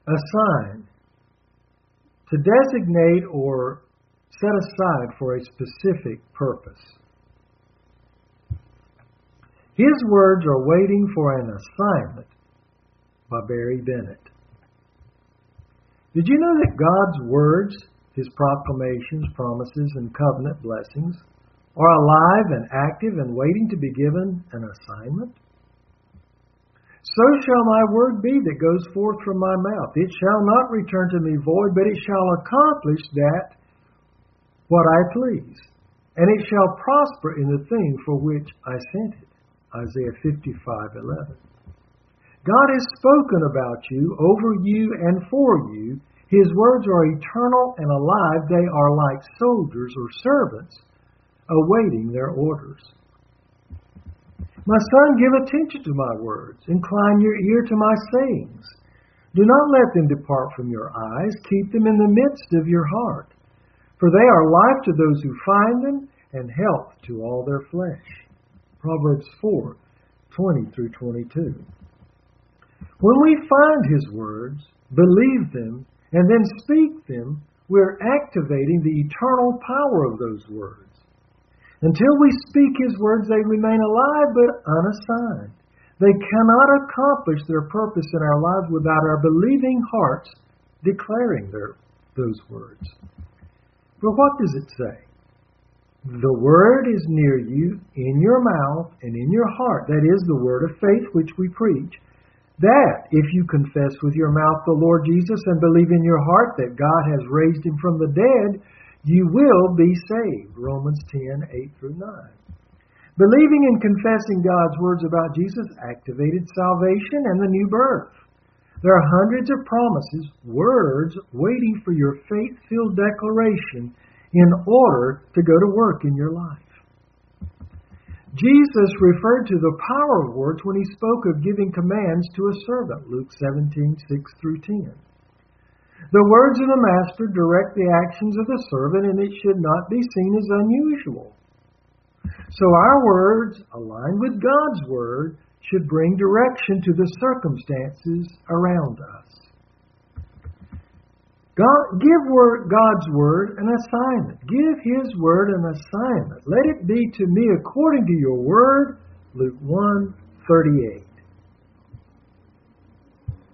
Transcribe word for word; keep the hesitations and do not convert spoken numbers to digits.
assign, to designate or set aside for a specific purpose. His words are waiting for an assignment by Barry Bennett. Did you know that God's words, His proclamations, promises, and covenant blessings are alive and active and waiting to be given an assignment? So shall my word be that goes forth from my mouth. It shall not return to me void, but it shall accomplish that what I please, and it shall prosper in the thing for which I sent it. Isaiah fifty-five eleven. God has spoken about you, over you, and for you. His words are eternal and alive. They are like soldiers or servants awaiting their orders. My son, give attention to my words. Incline your ear to my sayings. Do not let them depart from your eyes. Keep them in the midst of your heart. For they are life to those who find them and health to all their flesh. Proverbs four twenty through twenty-two. When we find His words, believe them, and then speak them, we're activating the eternal power of those words. Until we speak His words, they remain alive but unassigned. They cannot accomplish their purpose in our lives without our believing hearts declaring their, those words. But what does it say? The word is near you, in your mouth and in your heart. That is the word of faith which we preach. That if you confess with your mouth the Lord Jesus and believe in your heart that God has raised Him from the dead, you will be saved. Romans ten eight through nine. Believing and confessing God's words about Jesus activated salvation and the new birth. There are hundreds of promises, words, waiting for your faith-filled declaration in order to go to work in your life. Jesus referred to the power of words when He spoke of giving commands to a servant, Luke seventeen six through ten. The words of the Master direct the actions of the servant, and it should not be seen as unusual. So our words, aligned with God's Word, should bring direction to the circumstances around us. God, give word, God's Word an assignment. Give His Word an assignment. Let it be to me according to your Word, Luke one thirty-eight.